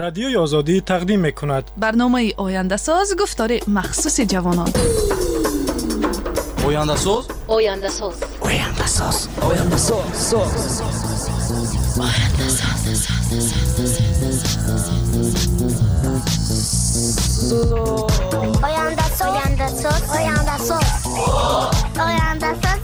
رادیوی آزادی تقدیم می‌کند. برنامه آینده ساز گفتار مخصوص جوانان. آینده ساز. آینده ساز. آینده ساز. آینده ساز. آینده ساز. آینده ساز. آینده ساز. آینده ساز. آینده ساز.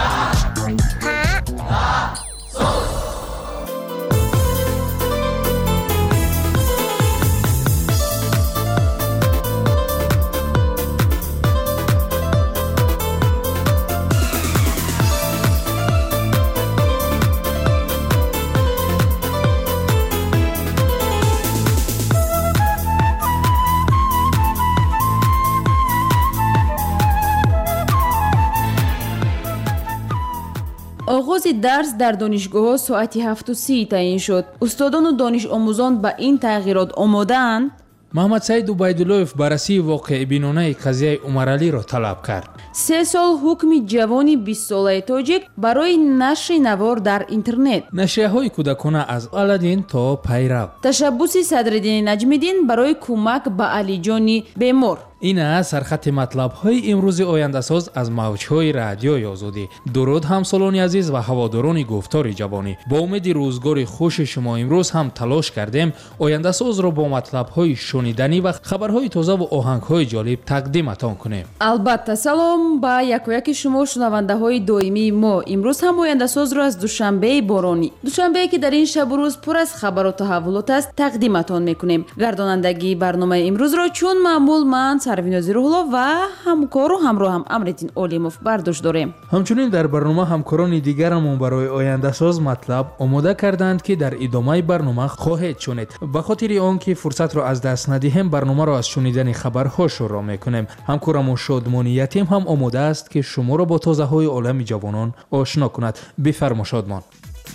آغاز درس در دانشگاه‌ها ساعت 7:30 تعیین شد. استادان و دانش آموزان به این تغییرات آماده‌اند. محمد سعید عبیدالله‌اف بررسی واقع بینانه قضیه عمرعلی را طلب کرد. 3 سال حکم جوانی 20 ساله تاجیک برای نشر نوار در اینترنت. نشریه‌های کودکانه از الادین تا پیرو. تشبوس صدرالدین نجمیدین برای کمک به علی جانی بیمار. این است سرخط مطلب‌های امروز آینده ساز از موج‌های رادیوی آزادی. درود همسالان عزیز و هواداران گفتار جوانی. با امید روزگار خوش شما امروز هم تلاش کردیم آینده ساز را با مطلب‌های شنیدنی و خبرهای تازه و آهنگ‌های جالب تقدیمتان کنیم. البته سلام با یک شما شنونده‌های دائمی ما. امروز هم آینده ساز را از دوشنبه بارانی، دوشنبه که در این شب و روز پر از خبر و تحولات است، تقدیمتان می‌کنیم. گردانندگی برنامه امروز را چون معمول من سروینازی روح‌الله و همکار و همراهم امرالدین علیموف برداشت داریم. همچنین در برنامه همکاران دیگرمون برای آینده ساز مطلب آماده کردند که در ادامه برنامه خواهید شنید. به خاطر آنکه فرصت را از دست ندهیم برنامه را از شنیدن خبرها شروع می‌کنیم. همکارم شادمان یتیم هم آماده است که شما را با تازه‌های عالم جوانان آشنا کند. بفرما شادمان.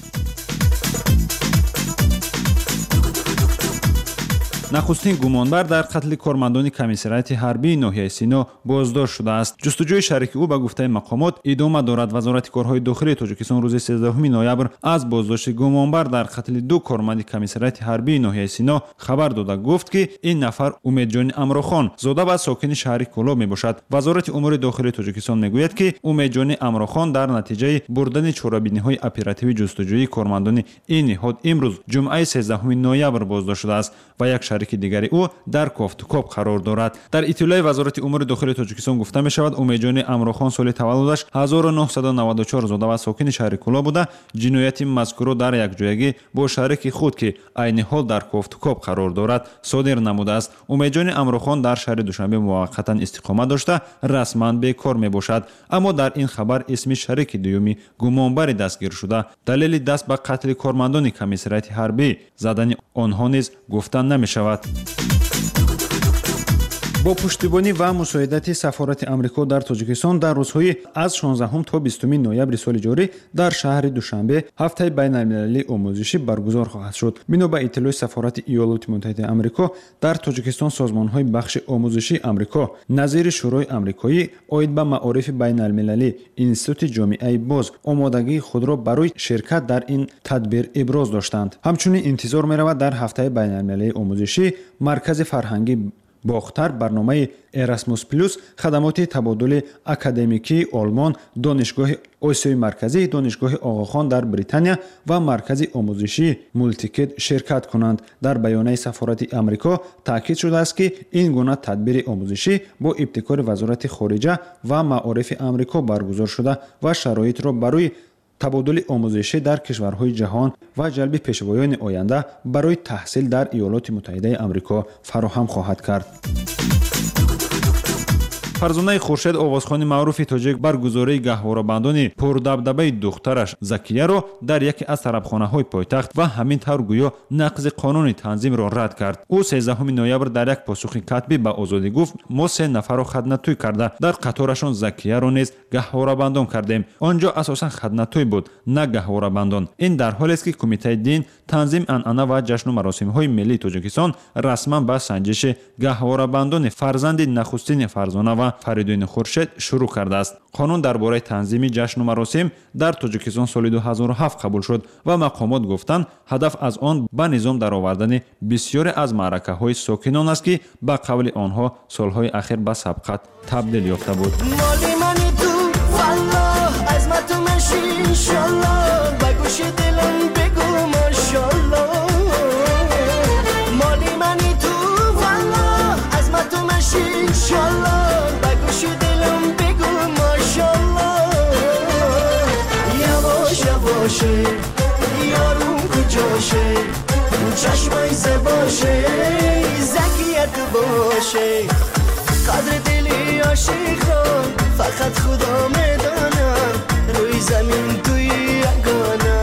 نخستین گمانبر در قتل کارمندان کمیسریات حربی ناحیه سینا بازداشت شده است. جستجوی شریک او به گفته مقامات ادامه دارد. وزارت کارهای داخلی تاجیکستان روز 13 نوامبر از بازداشت گمانبر در قتل 2 کارمند کمیسریات حربی ناحیه سینا خبر داده گفت که این نفر امیدجان امراخان زاده و ساکن شهر کولاب میباشد. وزارت امور داخلی تاجیکستان میگوید که امیدجان امراخان در نتیجه بردن چاره‌بینی‌های اپراتیوی جستجویی کارمندان این نهاد امروز جمعه 13 نوامبر بازداشت شده است و یک شریک دیگری او در کافتوکاب قرار دارد. در اطلاع وزارت امور داخلی تاجیکستان گفته می شود امیدجان امراخان سال تولدش 1994 زاده و ساکن شهر کولا بوده. جنایت مذکور در یک جایگی با شریک خود که عین حال در کافتوکاب قرار دارد صادر نموده است. امیدجان امراخان در شهر دوشنبه موقتا استقامت داشته رسما بیکار می باشد، اما در این خبر اسم شریک دومی گمانبر دستگیر شده. دلیل دست به قتل کارمندان کمیسریات حربی زدن آنها نیز گفته نمی شود. با پشتیبانی و مساعدت سفارت آمریکا در تاجیکستان در روزهای از 16 تا 20 نوامبر سال جاری در شهر دوشنبه هفته بین‌المللی آموزشی برگزار خواهد شد. بنا به اطلاع سفارت ایالات متحده آمریکا در تاجیکستان سازمان‌های بخش آموزشی آمریکا نظیر شورای آمریکایی عاید به معارف بین‌المللی اینستیتوت جامعه باز آمادگی خود را برای شرکت در این تدبیر ابراز داشتند. همچنین انتظار می‌رود در هفته بین‌المللی آموزشی مرکز فرهنگی باختر برنامه اراسموس پلوس، خدمات تبادل اکادمیکی آلمان، دانشگاه آسیای مرکزی، دانشگاه آقاخان در بریتانیا و مرکز آموزشی مولتیکت شرکت کنند. در بیانیه سفارت آمریکا تاکید شده است که این گونه تدبیر آموزشی با ابتکار وزارت خارجه و معارف آمریکا برگزار شده و شرایط را برای تبادل آموزشی در کشورهای جهان و جلب پیشوایان آینده برای تحصیل در ایالات متحده آمریکا فراهم خواهد کرد. فرزانه خورشید آوازخوان معروف تاجیک برگزاری گهواره‌بندان پردبدبه دخترش زکیه را در یکی از طربخانه‌های پایتخت و همین طور گویا نقض قانون تنظیم را رد کرد. او 13 نوامبر در یک پاسخ کتبی به آزادی گفت ما 3 نفر را خدمت‌توی کرده در قطارشان زکیه را نیز گهواره‌بندان کردیم. آنجا اساساً خدمت‌توی بود نه گهواره‌بندان. این در حالی است که کمیته دین танзим анъана ва ҷашну маросимҳои миллии тоҷикистон расман ба санҷиши гаҳворабандони фарзанди нахустини Фарзона ва Фаридуни Хуршед шурӯъ кардааст. қонун дар бораи танзими ҷашну маросим дар Тоҷикистон соли 2007 қабул шуд ва мақомот гуфтанд ҳадаф аз он ба низом даровардани бисёре аз маъракаҳои сокинон аст ки ба қавли онҳо солҳои ахир ба сабқат табдил ёфта буд. یارون کجاشه چشمای زباشه زکیت باشه قدر دلی عاشق را فقط خدا میدانه روی زمین توی یگانه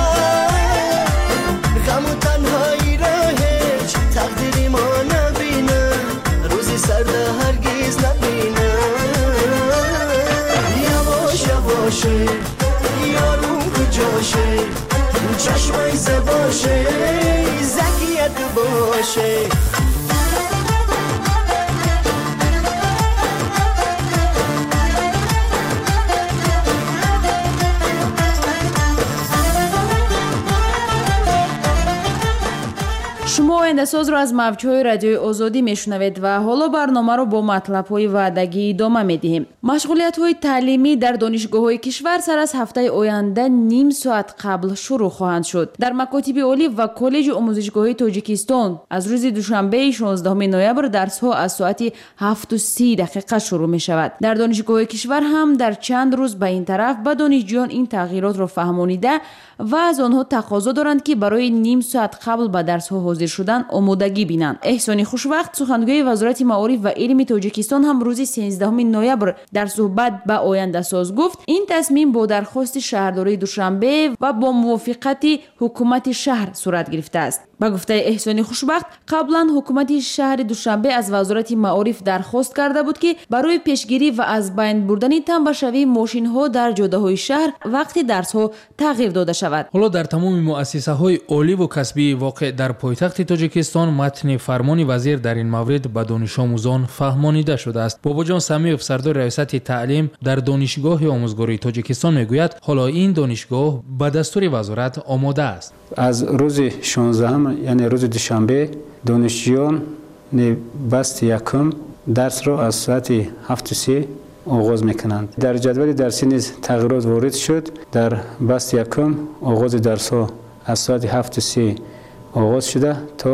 غم و تنهایی را هیچ تقدیری ما نبینه روزی سرده هرگز نبینه یواش یواشه یارون کجاشه چشمای زباشه زکیت باشه шумо ояндасозро аз мавҷҳои радиои озодӣ мешунавед ва ҳоло барномаро бо матлабҳои ваъдагӣ идома медиҳем. машғулиятҳои таълимӣ дар донишгоҳҳои кишвар сар аз ҳафтаи оянда ним соат қабл шурӯъ хоҳанд шуд. дар макотиби олӣ ва коллеҷи омӯзишгоҳии Тоҷикистон аз рӯзи душанбеи 16 ноябр дарсҳо аз соати 7:30 шурӯъ мешавад. дар донишгоҳҳои кишвар ҳам дар чанд рӯз ба ин тараф ба донишҷӯён ин тағйиротро фаҳмонида ва аз онҳо тақозо доранд ки барои ним соат қабл ба дарсҳо ҳозир шудан омодагӣ бинанд. эҳсони хушвақт сухангӯи вазорати маориф ва илми Тоҷикистон ҳам рӯзи 13 ноябр дар суҳбат ба Ояндасоз гуфт ин тасмим бо дархости шаҳрдории Душанбе ва бо мувофиқати ҳукумати шаҳр сурат гирифтааст. ба гуфтаи эҳсони хушбахт қаблан ҳукумати шаҳри Душанбе аз вазорати маориф дархост карда буд ки барои пешгирӣ ва аз байн бурдани танбашавии мошинҳо дар ҷодаҳои шаҳр вақти дарсҳо тағйир дода шавад. ҳоло дар тамоми муассисаҳои оливу касбии воқеъ дар пойтахти Тоҷикистон матни фармони вазир дар ин маврид ба донишомӯзон фаҳмонида шудааст. Бобоҷон Самиев, сардори раёсати таълим дар донишгоҳи омӯзгории Тоҷикистон мегӯяд ҳоло ин донишгоҳ ба дастури вазорат омода аст. аз рӯзи 16 яъне рӯзи душанбе донишҷӯён басти якум дарсро аз соати 7:30 оғоз мекунанд. дар ҷадвали дарсӣ низ тағйирот ворид шуд. дар басти якум оғози дарсҳо аз соати 7:30 оғоз шуда то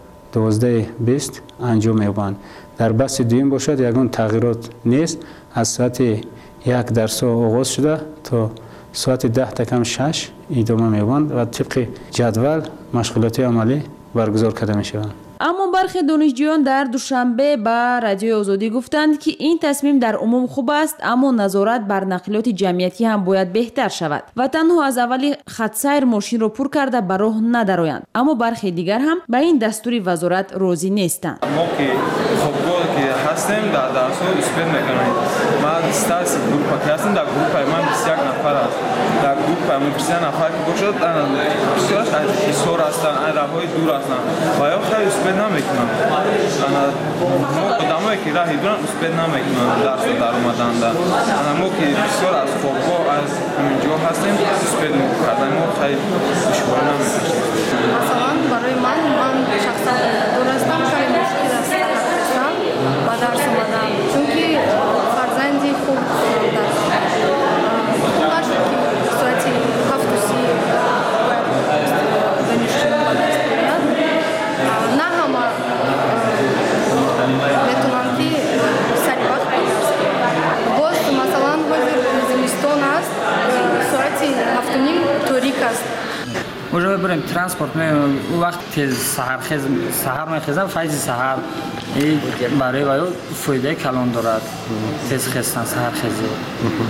12:20 анҷом меёбанд. дар басти дуюм бошад ягон тағйирот нест. аз соати 1 дарсҳо оғоз шуда то соати 10:06 идома меёбанд ва тибқи ҷадвал машғулиёти амалӣ баргузор карда мешаванд. аммо бархе донишҷӯён дар Душанбе ба радиои Озодӣ гуфтанд ки ин тасмим дар умум хуб аст, аммо назорат бар нақлиёти ҷамъиятӣ ҳам бояд беҳтар шавад ва танҳо аз аввали хатсайр мошинро пур карда ба роҳ надароянд. аммо бархе дигар ҳам ба ин дастури вазорат розӣ нестанд. هستیم در درس ها اسپید میکنیم. من استارس گروپ هستم در گروپ من 21 نفر است. در گروپ من 23 نفر باشد بسیارش از ایسور هستن، از راههای دور هستن و یا خیلی اسپید نمیکنم. آدمایی که راهی دورن اسپید نمیکنن درس در اومدن در. ما که بسیار از خوابگاه از همینجا هستیم اسپید میکردن ما خیلی دشواری نمیکشیم. مثلا برای من شخصا درستم خیلی مشکل است. با درس اومدم چونکه فرزندی خوب درس نشد که ساعتی 7:30 باید دانشجو با درس بیاید. نه همه میتونن که سری وقت درس بیاید. باز مثلا زمستان است ساعتی 7:30 تاریک است. موجب بریم ترانسپورت می وقت تیز سحر میخیزم فایز سحر برای وایو فایده کلان دارد تیز خستن سحر خیزی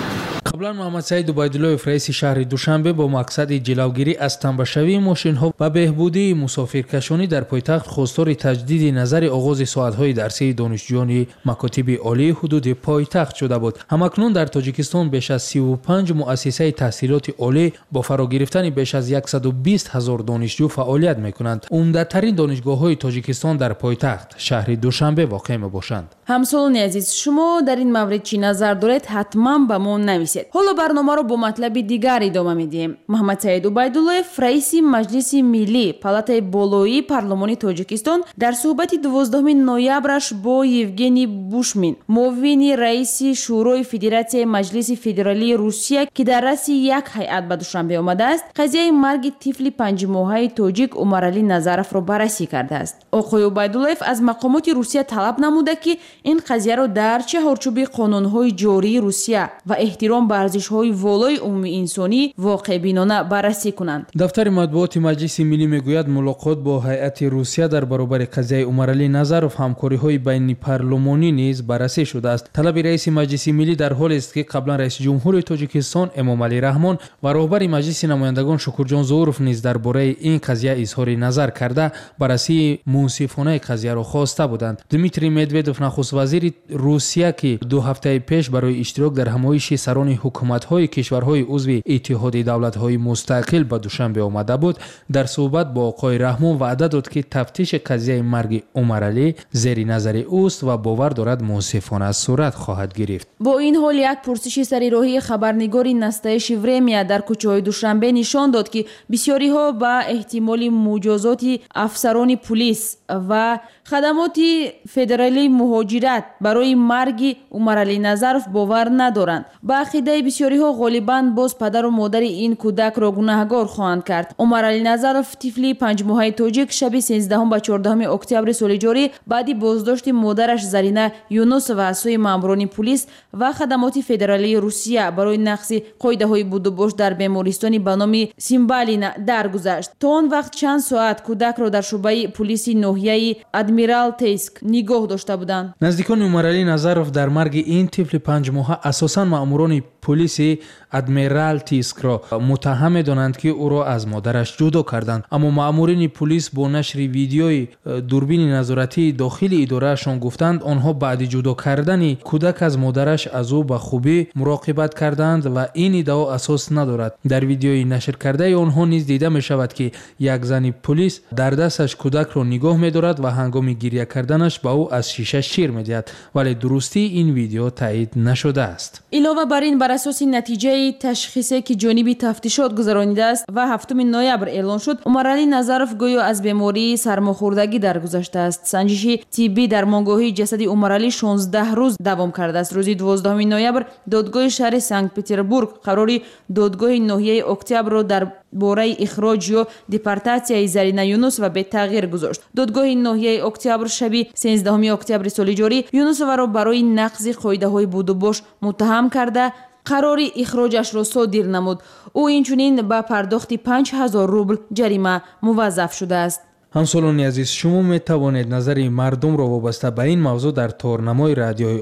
қаблан муҳаммад саид убайдуллоев раиси шаҳри душанбе бо мақсади ҷилавгирӣ аз танбашавии мошинҳо ва беҳбудии мусофиркашонӣ дар пойтахт хостори таҷдиди назари оғози соатҳои дарсии донишҷӯёни макотиби олии ҳудуди пойтахт шуда буд. ҳамакнун дар тоҷикистон беш аз 35 муассисаи таҳсилоти олӣ бо фаро гирифтани беш аз 120 000 донишҷӯ фаъолият мекунанд. умдатарин донишгоҳҳои тоҷикистон дар пойтахт шаҳри душанбе воқеъ мебошанд. ҳамсолони азиз, шумо дар ин маврид чӣ назар доред? ҳатман ба мо нависед. ҳоло барномаро бо матлаби дигар идома медиҳем. муҳаммад саид убайдуллоев раиси маҷлиси миллӣ палатаи болоии парлумони тоҷикистон дар суҳбати 12 ноябраш бо евгений бушмин муовини раиси шӯрои федератсияи маҷлиси федералии русия ки дар раси як ҳайат ба душанбе омадааст, қазияи марги тифли 5-моҳаи тоҷик умаралӣ назаровро баррасӣ кардааст. оқои убайдуллоев аз мақомоти русия талаб намуда ки ин қазияро дар чаҳорчӯби қонунҳои ҷории русия ва эҳтиром ба арзишҳои волои умуми инсонӣ воқеъбинона баррасӣ кунанд. дафтари матбуоти маҷлиси миллӣ мегӯяд мулоқот бо ҳайати русия дар баробари қазияи умаралӣ назаров ҳамкориҳои байнипарлумонӣ низ баррасӣ шудааст. талаби раиси маҷлиси миллӣ дар ҳолест ки қаблан раиси ҷумҳури тоҷикистон эмомалӣ раҳмон ва роҳбари маҷлиси намояндагон шукурҷон зууров низ дар бораи ин қазия изҳори назар карда баррасии мунсифонаи қазияро хоста буданд. дмитрий медведов нахуст вазири русия ки 2 ҳафтаи пеш барои иштирок дар ҳамоиши сарони ҳукуматҳои кишварҳои узви иттиҳоди давлатҳои мустақил ба душанбе омада буд, дар суҳбат бо оқои раҳмон ваъда дод ки тафтиши қазияи марги умаралӣ зери назари ӯст ва бовар дорад мунсифона сурат хоҳад гирифт. бо ин ҳол як пурсиши сарироҳии хабарнигори настаиши время дар кӯчаҳои душанбе нишон дод ки бисёриҳо ба эҳтимоли муҷозоти афсарони пулис ва хадамоти федералии муҳоҷират барои марги умаралӣ назаров бовар надоранд. ба ақидаи бисёриҳо ғолибан боз падару модари ин кӯдакро гунаҳгор хоҳанд кард. умаралӣ назаров тифли 5-моҳаи тоҷик шаби 13 ба 14 октябри соли ҷорӣ баъди боздошти модараш Зарина Юнусова аз сӯи маъмурони пулис ва хадамоти федералии русия барои нақзи қоидаҳои будубош дар бемористони ба номи Симбалина даргузашт. то он вақт чанд соат кӯдакро дар шуъбаи пулиси ноҳияи Адмиралтейск нигоҳ дошта буданд. наздикони умаралӣ назаров дар марги ин тифли 5-моҳа асосан маъмурони пулиси Адмиралтейскро муттаҳам медонанд ки ӯро аз модараш ҷудо карданд. аммо маъмурини пулис бо нашри видеои дурбини назоратии дохили идораашон гуфтанд онҳо баъди ҷудо кардани кӯдак аз модараш аз ӯ ба хубӣ муроқибат карданд ва ин иддао асос надорад. дар видеои нашр кардаи онҳо низ дида мешавад ки як зани пулис дар дасташ кӯдакро нигоҳ медорад ва ҳангоми гирья карданаш ба ӯ аз шиша шир медиҳад, вале дурустии ин видео таъид нашудааст. илова бар ин бар асоси натиҷаи ташхисе ки ҷониби тафтишот гузаронидааст ва 7 ноябр эълон шуд, умаралӣ назаров гӯё аз бемории сармохӯрдагӣ даргузаштааст. санҷиши тиббӣ дар монгоҳии ҷасади умаралӣ 16 рӯз давом кардааст. рӯзи 12 ноябр додгоҳи шаҳри санкт петербург қарори додгоҳи ноҳияи октябрро дар бораи ихроҷ ё депортатсияи Зарина Юнусова бетағйир гузошт. додгоҳи ноҳияи октябр шаби 13 октябри соли ҷорӣ Юнусоваро барои нақзи қоидаҳои будубош муттаҳам карда қарори ихроҷашро содир намуд. ӯ инчунин ба пардохти 5000 рубл ҷарима муваззаф шудааст. ҳамсолони азиз, шумо метавонед назари мардумро вобаста ба ин мавзӯъ дар торнамои радиои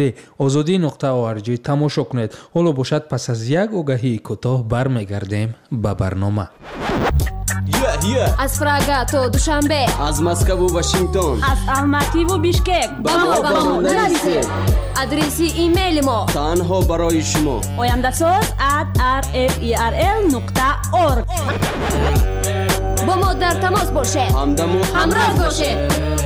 озодӣ.org тамошо кунед. ҳоло бошад пас аз як огаҳии кӯтоҳ бармегардем ба барнома. аз Прага то Душанбе, аз Москву Вашингтон, аз Алмативу Бишкек ба мо нависед. адреси имейли мо танҳо барои шумо oyandasoz@rferl.org. бо мо дар тамос бошед, ҳамроҳ бошед.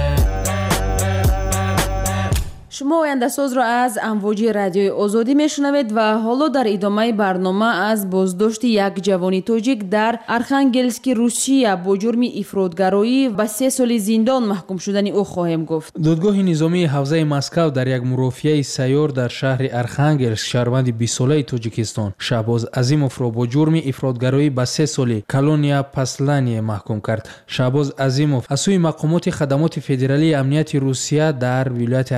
шумо ояндасозро аз амвоҷи радиои озодӣ мешунавед ва ҳоло дар идомаи барнома аз боздошти як ҷавони тоҷик дар Архангельски, Русия бо ҷурми ифротгароӣ ба 3 соли зиндон маҳкум шудани ӯ хоҳем гуфт. додгоҳи низомии ҳавзаи Москав дар як мурофиаи сайёр дар шаҳри Архангельск шаҳрванди 20-солаи Тоҷикистон Шаҳбоз Азимовро бо ҷурми ифротгароӣ ба 3 соли колония послание маҳкум кард. Шаҳбоз Азимов аз сӯи мақомоти хадамоти федералии амнияти Русия дар вилояти Архангельск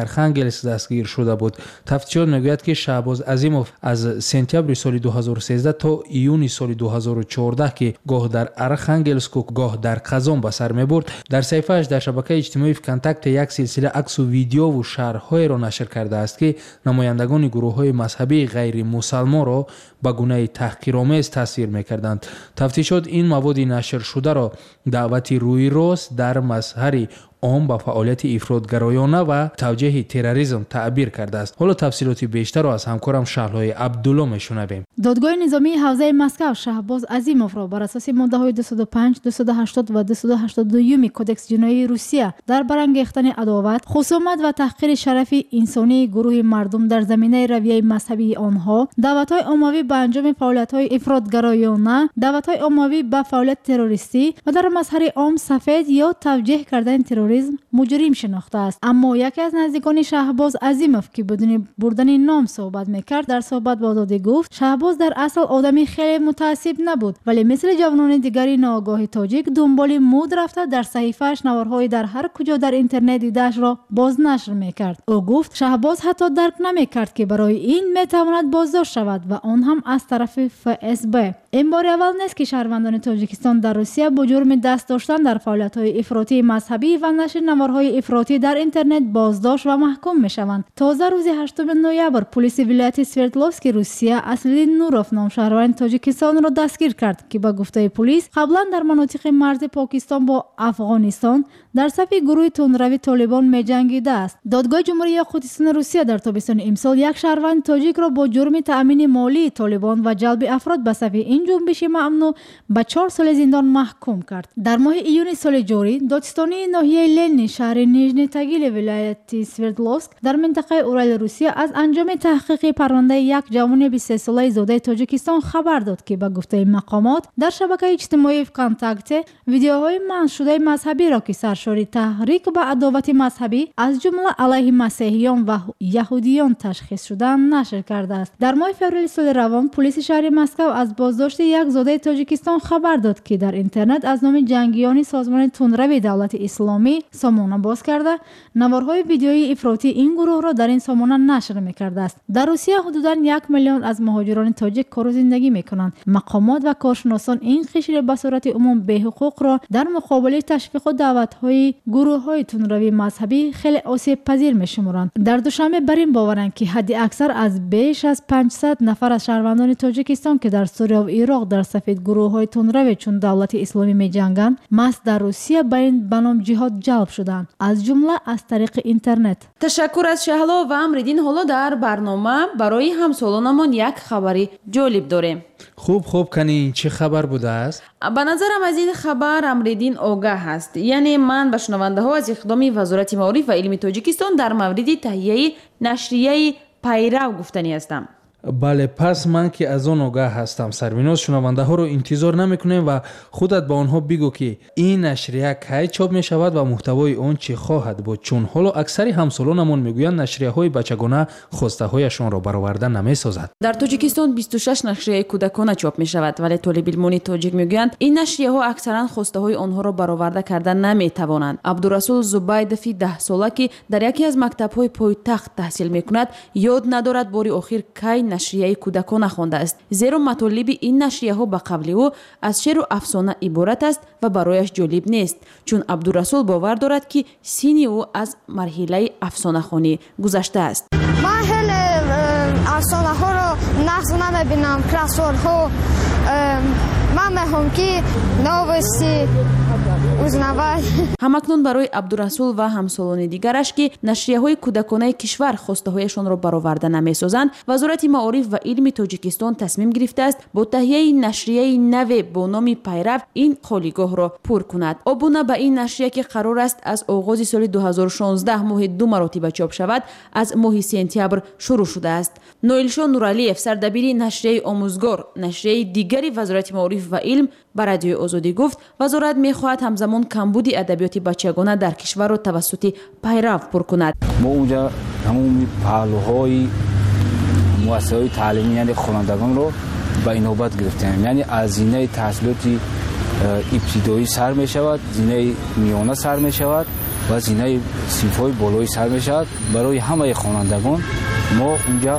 انجلس دستگیر شده بود. تفتیشات میگوید که شهباز عظیموف از سپتامبر سال 2013 تا ایون سال 2014 که گاه در ارخانگلسک و گاه در قزان به سر میبرد، در صفحه‌اش در شبکه اجتماعی کانتاکت یک سلسله عکس و ویدیو و شرح‌های را نشر کرده است که نمایندگان گروه‌های مذهبی غیر مسلمان را به گونه تحقیرآمیز تصویر می‌کردند. تفتیشات این مواد نشر شده را دعوت روی راست در مظهر عام با فعالیت افراطگرایانه و توجیه تروریسم تعبیر کرده است. حالا تفصیلات بیشتر را از همکارم شهلای عبدالله میشنویم. دادگاه نظامی حوزه مسکو شهباز عظیموف را بر اساس ماده‌های 205, 280 و 282 کدکس جنایی روسیه در برانگیختن عداوت، خصومت و تحقیر شرف انسانی گروه مردم در زمینه رویه مذهبی آنها، دعوت‌های عمومی به انجام فعالیت‌های افراطگرایانه، دعوت‌های عمومی به فعالیت تروریستی و در مظهر عام سفید یا توجیه کردن تروریسم مجرم شناخته است. اما یکی از نزدیکان شهباز عظیموف که بدون بردن نام صحبت میکرد در صحبت با آزادی گفت شهباز در اصل آدمی خیلی متعصب نبود، ولی مثل جوانان دیگری ناآگاه تاجیک دنبال مود رفته در صحیفه‌اش نوارهای در هر کجا در اینترنت دیده‌اش را بازنشر میکرد. او گفت شهباز حتی درک نمیکرد که برای این میتواند بازداشت شود و آن هم از طرف FSB. این بار اول نیست که شهروندان تاجیکستان در روسیه با جرم دست داشتن در فعالیت‌های افراطی مذهبی و نشر نوارهای افراطی در اینترنت بازداشت و محکوم میشوند. تازه روز 8 نوامبر پلیس ولایت سوردلوفسک روسیه اسدالدین نوروف نام شهروند تاجیکستان را دستگیر کرد که با گفته پلیس قبلا در مناطق مرز پاکستان با افغانستان در صف گروه تندروی طالبان می‌جنگیده است. دادگاه جمهوری یاقوتستان روسیه در تابستان امسال یک شهروند تاجیک را با جرم تأمین مالی طالبان و جلب افراد به صف این جنبش ممنوع به 4 سال زندان محکوم کرد. در ماه ایون سال جاری دادستانی ناحیه لنی شهر نیژنی تاگیل ولایت سوردلوفسک در منطقه اورال روسیه از انجام تحقیق پرونده یک جوان 23 ساله زاده تاجیکستان خبر داد که به گفته مقامات در شبکه اجتماعی کانتاکت ویدیوهای منشور شده مذهبی را که سرشار تحریک به عداوت مذهبی از جمله علیه مسیحیان و یهودیان تشخیص شده نشر کرده است. در ماه فوریه سال روان پلیس شهر مسکو از بازداشت یک زاده تاجیکستان خبر داد که در اینترنت از نام جنگیان سازمان تندروی دولت اسلامی سامانه باز کرده نوارهای ویدیویی افراطی این گروه را در این سامانه نشر می‌کرده است. در روسیه حدوداً 1 میلیون از مهاجران تاجیک کار و زندگی می‌کنند. مقامات و کارشناسان این قشر به صورت عموم به حقوق را در مقابل تشویق و دعوت‌های گروه‌های تندروی مذهبی خیلی آسیب پذیر می‌شمارند. در دوشنبه بر این باورند که حد اکثر از بیش از 500 نفر از شهروندان تاجیکستان که در سوریه و عراق در صف گروه‌های تندروی چون دولت اسلامی می‌جنگند مست در روسیه به این بنام جهاد جلب شدند، از جمله از طریق اینترنت. تشکر از شهلا و امریدین. حالا در برنامه برای همسالانمان یک خبری جالب داریم. خوب کنی چه خبر بوده است؟ به نظرم از این خبر امریدین آگاه است. یعنی من به شنونده ها از اقدام وزارت معارف و علم تاجیکستان در مورد تهیه نشریه پیرو گفتنی هستم. بله، پس من که از آن آگاه هستم. سربیناز شنونده ها رو انتظار نمیکنیم و خودت با آنها بگو که این نشریه کی چاپ می شود و محتوای آن چه خواهد بود، چون حالا اکثر همسالانمون میگویند نشریه های بچگانه خواسته هایشان را برآورده نمی سازد. در تاجیکستان 26 نشریه کودکانه چاپ می شود، ولی طالب علمان تاجیک میگویند این نشریه ها اکثرا خواسته های آنها را برآورده کردن نمی توانند. عبدالرسول زبیدفی 10 ساله که در یکی از مکتب های پایتخت تحصیل میکند یاد ندارد باری آخر کی نشریه کودکانه خوانده است، زیرا مطالب این نشریه ها به قول او از شعر و افسانه عبارت است و برایش جالب نیست، چون عبدالرسول باور دارد که سین او از مرحله افسانه خوانی گذشته است. من افسانه ها رو نقص نمیبینم، کلاسور ها من میخوام که نوستی همکنون برای عبدالرسول و همسالان دیگرش که نشریه های کودکانه کشور خواسته هایشان را برآورده نمیسازند، وزارت معارف و علم تاجیکستان تصمیم گرفته است با تهیه نشریه نو با نام پیرو این خالیگاه را پر کند. ابونه به این نشریه که قرار است از آغاز سال 2016 ماه 2 مراتبه چاپ شود از ماه سپتامبر شروع شده است. نویلشان نورالیف سردبیر نشریه آموزگار نشریه دیگری وزارت معارف و علم بر رادیوی آزادی گفت وزارت می‌خواهد همزمان کمبود ادبیات بچگانه در کشور را توسط پیرو پر کند. ما اونجا همون پهلوهای مؤسسه‌های تعلیمی یعنی خوانندگان رو به نوبت گرفتیم، یعنی از زینه تحصیلات ابتدایی سر می شود، زینه میانه سر می شود وزینه صنف‌های بالایی سر میشود. برای همه خوانندگان ما اونجا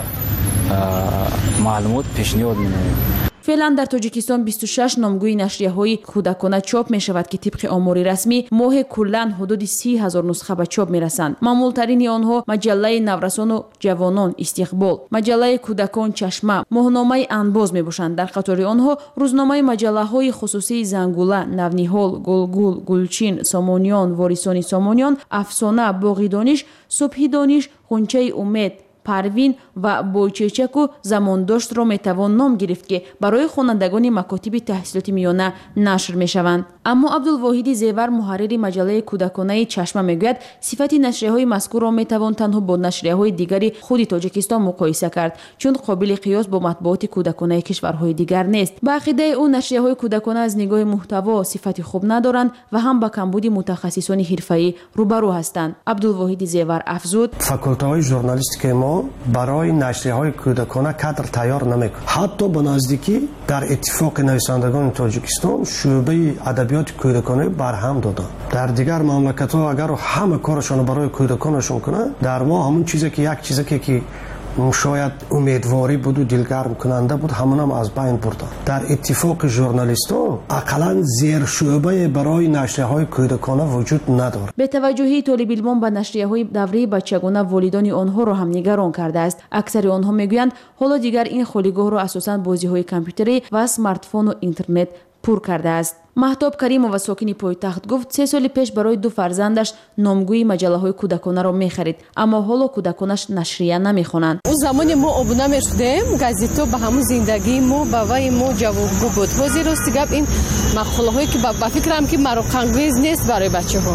معلومات پیشنهاد می‌نماییم. فعلا در تاجیکستان 26 نامگوی نشریه‌های کودکانه چاپ می‌شود که طبق آمار رسمی ماه کلاً حدود 30,000 نسخه به چاپ می‌رسند. معمول‌ترین آنها مجله نورسان و جوانان استقبال، مجله کودکان چشمه، ماهنامه انباز میباشند. در قطار آنها روزنامه مجله‌های خصوصی زنگوله، نونیحال، گلگول، گلچین، سامانیان، وارثان سامانیان، افسانه، باغ دانش، صبح دانش، غنچه امید، پروین و بویچچک و زمانداشت را میتوان نام گرفت که برای خوانندگان مکاتب تحصیلات میانه نشر میشوند. اما عبدالواحد زیور محرر مجله کودکانه چشمه میگوید صفت نشریه‌های مذکور را میتوان تنها با نشریه‌های دیگری خود تاجیکستان مقایسه کرد چون قابل قیاس با مطبوعات کودکانه کشورهای دیگر نیست. به عقیده او نشریه‌های کودکانه از نگاه محتوا صفت خوب ندارند و هم با کمبود متخصصان حرفه‌ای روبرو هستند. عبدالواحد زیور افزود: فاکولته‌های ژورنالیستیک ما برای نشریه‌های کودکانه کادر تیار نمی‌کنند. حتی به نزدیکی در اتفاق نویسندگان تاجیکستان شعبه ادبیات کودکانه برهم دادند. در دیگر مملکت‌ها اگر همه کارشون برای کودکانشون کنند، در ما همون چیزی که یک چیزی که شاید امیدواری بود و دلگرم کننده بود همون از بین برده. در اتفاق ژورنالیست‌ها اقلاً زیر شعبه برای نشریه‌های کودکانه وجود ندارد. به توجهی طالب علمان به نشریه‌های دوره بچگانه والدان آنها را هم نگران کرده است. اکثر آنها میگویند حالا دیگر این خالیگاه را اساساً بازی‌های کامپیوتری و اسمارت فون و اینترنت پر کرده است. مهتاب کریمова ساکن پایتخت گفت 3 سال پیش برای 2 فرزندش نامگوی مجله‌های کودکانه را می‌خرید اما حالا کودکانش نشریه نمی‌خوانند. اون زمانی ما ابونه می‌شدیم گازیتو به همون زندگی ما با وای ما جوابگو بود. حاضر است گپ این مقاله‌هایی که با فکرم که مروق‌انگیز نیست برای بچه‌ها.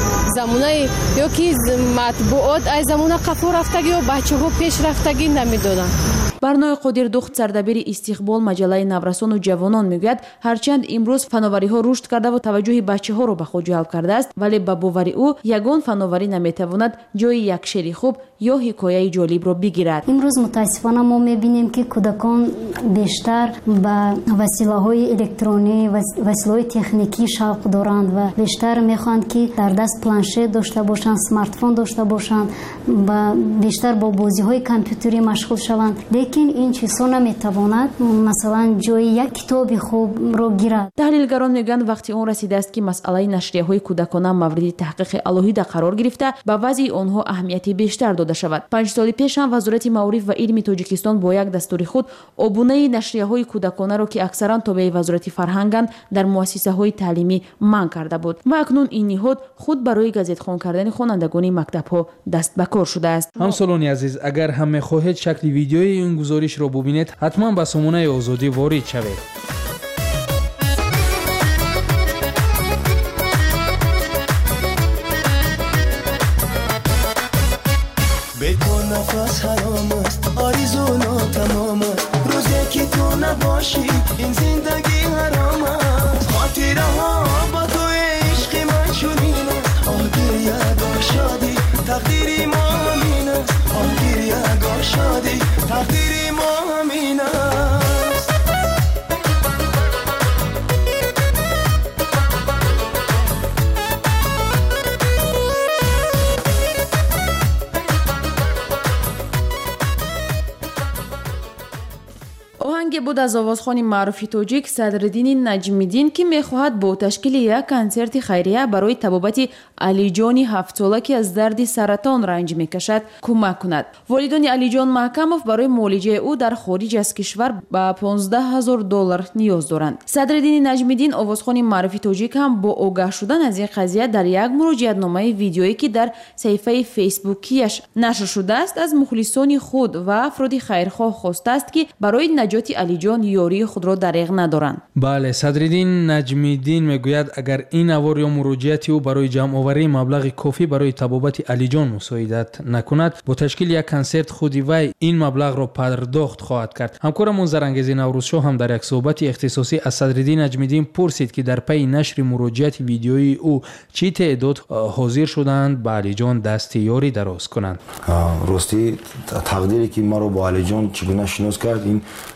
زمانه یا که مطبوعات از زمانه قفو رفتگی و بچه‌ها پیش رفتگی نمی‌دونن. برنای قادر دخت سردبیر استقبال مجله نورسان و جوانان میگوید هرچند امروز فناوری‌ها رشد کرده و توجه بچه‌ها را به خود جلب کرده است ولی به باور او یگان فناوری نمیتواند جای یک شعر خوب یا حکایه جالب را بگیرد. امروز متاسفانه ما می‌بینیم که کودکان بیشتر به وسیله‌های الکترونیکی و وسیله‌های تکنیکی شوق دارند و بیشتر می‌خواهند که در دست پلانشت داشته باشند، اسمارت فون داشته باشند و بیشتر با بازی‌های کامپیوتری مشغول شوند. لیکن این چیزها نمیتواند مثلا جای یک کتاب خوب رو گیرد. تحلیلگران میگن وقتی اون رسیده است که مسئله نشریه‌های کودکانه مورد تحقیق الهیده قرار گرفته به وضع آنها اهمیت بیشتر داده شود. 5 سال پیش هم وزارت معارف و علم تاجیکستان با یک دستور خود عبونه نشریه‌های کودکانه را که اکثرا تابع وزارت فرهنگند در مؤسسه‌های تعلیمی منع کرده بود و اکنون این نهاد خود برای گازیت‌خوان کردن خوانندگان مکتب‌ها دست به کار شده است. همسالان عزیز اگر هم می‌خواهید شکل ویدیوی این گزارش را ببینید حتما به سامانه آزادی وارد شوید. بدون نفس حرام است آرزو ناتمام است روزی که تو نباشی این زندگی حرام است خاطره ها با تو عشق من چنین است آگیر یگا شادی تقدیری ما همین است آگیر یگا شادی تقدیری ما همین است. آهنگ بود از آوازخوان معروف تاجیک صدرالدین نجمیدین که میخواهد با تشکیل یک کنسرت خیریه برای طبابت علی جان 7 ساله که از درد سرطان رنج میکشد کمک کند. والدان علی جان محکموف برای معالجه او در خارج از کشور به $15,000 نیاز دارند. صدرالدین نجمیدین آوازخوان معروف تاجیک هم با آگاه شدن از این قضیه در یک مراجعتنامه ویدیویی که در صفحه فیسبوکیش نشر شده است از مخلصان خود و افراد خیرخواه خواسته است که برای نجات علی جان یاری خود را دریغ ندارند. بله، صدرالدین نجمیدین میگوید اگر این اوار یا مراجعت او برای جمع آوری مبلغ کافی برای طبابت علی جان مساعدت نکند با تشکیل یک کنسرت خودی وی این مبلغ را پرداخت خواهد کرد. همکارمون زرانگیز نوروزشو هم در یک صحبت اختصاصی از صدرالدین نجمیدین پرسید که در پی نشر مراجعت ویدیویی او چی تعداد حاضر شدند به علی جان دست یاری دراز کنند. راستی تقدیری که ما رو با علی جان چگونه شناس کرد این صاحبگار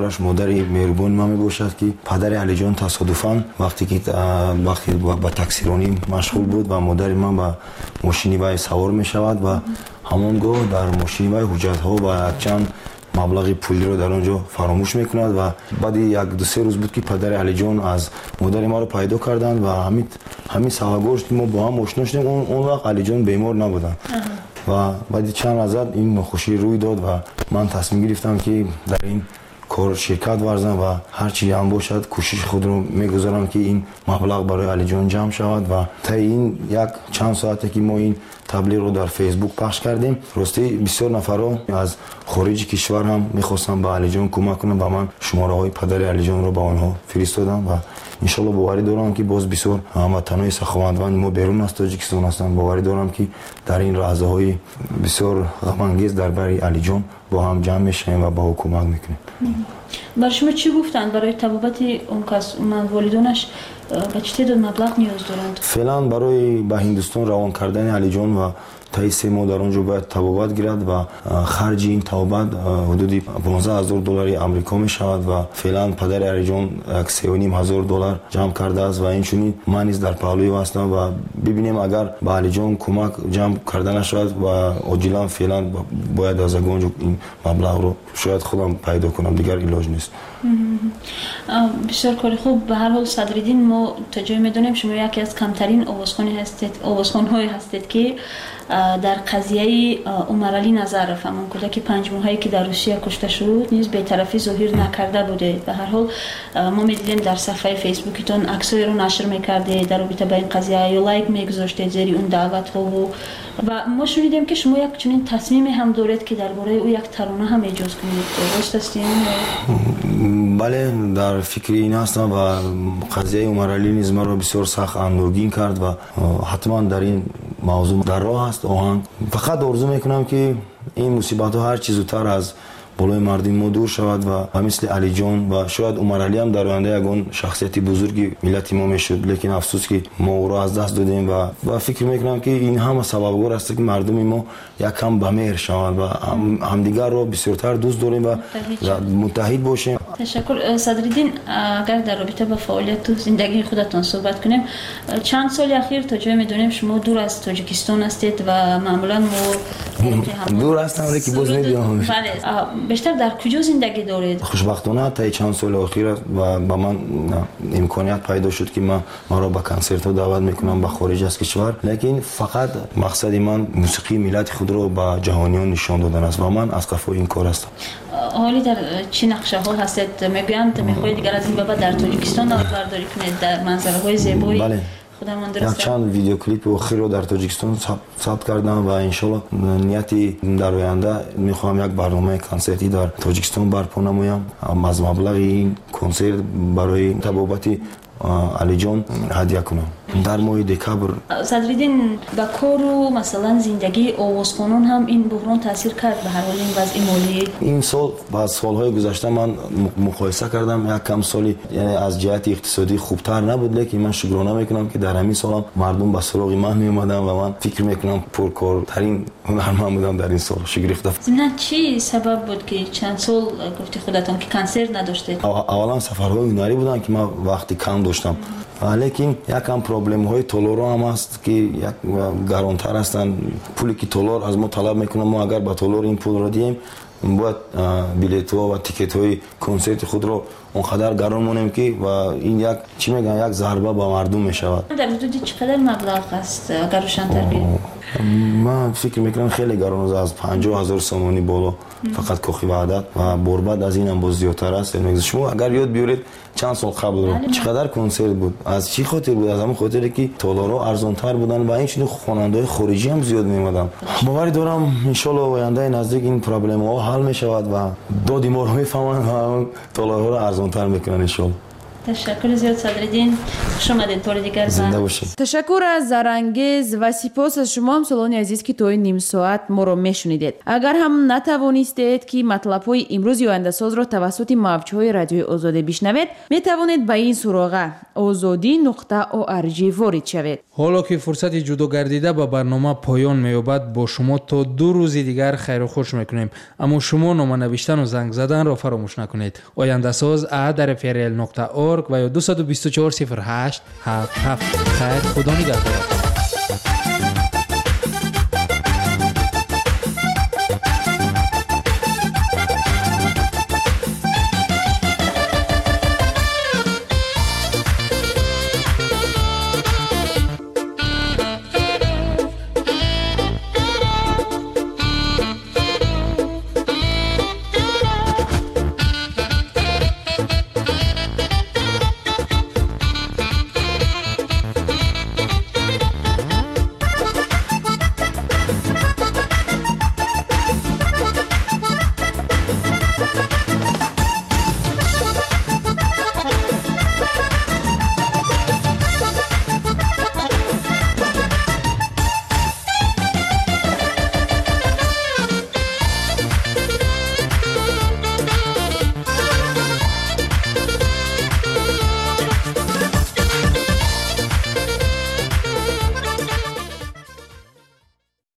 مادرش مادر مهربون ما میباشد که پدر علی جان تصادفاً وقتی با تاکسیرانی مشغول بود و مادر من با ماشین وی سوار میشود و همانگاه در ماشین وی حجت ها و چند مبلغ پولی رو در اونجا فراموش میکند و بعد یک دو سه روز بود که پدر علی جان از مادر ما رو پیدا کردند و همین سوابق که ما با هم آشنا شدیم. اون وقت علی جان بیمار نبودند و بعد چند از این ناخوشی روی داد و من تصمیم گرفتم که در این کار شرکت ورزم و هر چی هم باشد کوشش خود رو میگذارم که این مبلغ برای علی جان جمع شود و تا این یک چند ساعته که ما این تبلیغ رو در فیسبوک پخش کردیم راستی بسیار نفرها از خارج کشور هم میخواستم به علی جان کمک کنم و من شماره های پدر علی جان رو به آنها فرستادم و انشالله باوری دارم که باز بسیار هموطنان سخاوتمند ما بیرون از تاجیکستان هستند. باوری دارم که در این لحظه های بسیار غم انگیز درباره علی جان با هم جمع میشیم و با او کمک میکنیم. برای شما چی گفتند برای تبابت اون کس والدانش به چه تعداد مبلغ نیاز دارند؟ فعلا برای به هندوستان روان کردن علی جان و تا 3 ماه در اونجا باید تبابت گیرد و خرج این تبابت حدود $15,000 آمریکا می شود و فعلا پدر علی جان $3,500 جمع کرده است و اینچنین من نیز در پهلوی هستم و ببینیم اگر به علی جان کمک جمع کردن شود و عاجلا فعلا باید از اونجا این مبلغ رو شاید خودم پیدا کنم، دیگر علاج نیست. بسیار کار خوب. به هر حال صدرالدین ما تا جایی میدونیم شما یکی از کمترین آوازخوان‌هایی هستید که در قضیه عمر علی نظر رفت. همون کودک 5 ماهه‌ای که در روسیه کشته شد نیز بی‌طرفی ظاهر نکرده بوده. به هر حال ما می‌دیدیم در صفحه فیسبوکتون عکسایی رو نشر می‌کردید در رابطه با این قضیه یا لایک می‌گذاشتید زیر اون دعوت‌ها و ما شنیدیم که شما یک چنین تصمیمی هم دارید که درباره او یک ترانه هم اجرا کنید. درست است؟ بله، در فکر این هستم و قضیه عمر علی نیز ما رو بسیار سخت اندوهگین کرد و حتما در این موضوع در راه است آهنگ. فقط آرزو میکنم که این مصیبت ها هر چیز زودتر از بالای مردم ما دور شود و مثل علی جان و شاید عمر علی هم در آینده یگان شخصیت بزرگی ملت ما میشد، لیکن افسوس که ما او را از دست دادیم و فکر میکنم که این همه سببگار است که مردم ما یک کم به مهر شوند و همدیگر را بسیارتر دوست داریم و متحد باشیم. تشکر. صدرالدین، اگر در رابطه با فعالیت و زندگی خودتان صحبت کنیم، چند سال اخیر تا جای میدونیم شما دور از تاجیکستان هستید و معمولا ما دور هستم ولی که باز میدونم. بله، بیشتر در کجا زندگی دارید؟ خوشبختانه تا چند سال اخیر و با من امکانیت پیدا شد که ما را به کنسرت ها دعوت میکنم به خارج از کشور، لیکن فقط مقصد من موسیقی ملت خود را به جهانیان نشان دادن است و من از قفای این کار هستم. حالی در چه نقشه ها هستید؟ میگویند میخواهید دیگر از این بابت در تاجیکستان برداری کنید در منظره های زیبایی؟ بله. یک چند ویدیو کلیپ اخیر رو در تاجیکستان ثبت کردم و انشالله نیتی در آینده میخوام یک برنامه کنسرتی در تاجیکستان برپا نمایم. از مبلغ این کنسرت برای تبابت علی جان هدیه کنم در ماه دکبر. صدرالدین، با کار و مثلا زندگی آوازخوانان هم این بحران تاثیر کرد به هر حال این وضع مالی؟ این سال با سالهای گذشته من مقایسه کردم، یک کم سالی یعنی از جهت اقتصادی خوبتر نبود، لیکن من شکرانه میکنم که در همین سال مردم به سراغ من میومدن و من فکر میکنم پرکارترین هنرمند بودم در این سال. شکر خدا. ضمن چی سبب بود که چند سال گفتی خودتون که کنسرت نداشتید؟ اولا سفرهای هنری بودن که من وقتی کم داشتم، لیکن یکم پرابلم های تولار هم هست که یک گرانتر هستن. پولی که تولار از ما طلب میکنه، ما اگر با تولار این پول را دیم باید بلیط ها و تیکت های کنسرت خود را اونقدر گران مونیم که و این یک چی میگن یک ضربه به مردم میشود. در حدود چقدر مبلغ است اگر روشن‌تر بگید؟ من فکر میکنم خیلی گران است، از 50,000 سومانی بالا فقط کاخی وحدت و برباد از این هم باز زیادتر است. شما اگر یاد بیارید چند سال قبل رو چقدر کنسرت بود، از چی خاطر بود؟ از همون خاطری که تالارها ارزان‌تر بودن و این چنین خواننده‌های خارجی هم زیاد میومدن. باور دارم ان شاء الله آینده نزدیک این پرابلم ها حل میشود و دادی ما رو میفهمن و تالارها رو ارزان‌تر میکنن ان شاء الله. تشکر زیاد صدرالدین. خوش آمدید طور دیگر. زنده باشید. تشکر از زرانگیز و سپاس از شما همسالان عزیز که توی نیم ساعت ما رو میشنیدید. اگر هم نتوانستید که مطلب‌های امروز آینده ساز رو توسط موج‌های رادیوی آزادی بشنوید، میتوانید به این سراغ azadi.org وارد شوید. حالا که فرصت جدا گردیده به برنامه پایان می‌یابد، با شما تا 2 روز دیگر خیر و خوش میکنیم. اما شما نامه نوشتن و زنگ زدن را فراموش نکنید. آینده ساز @frl.org و یا 224 08 77. خیر، خدا نگهدار.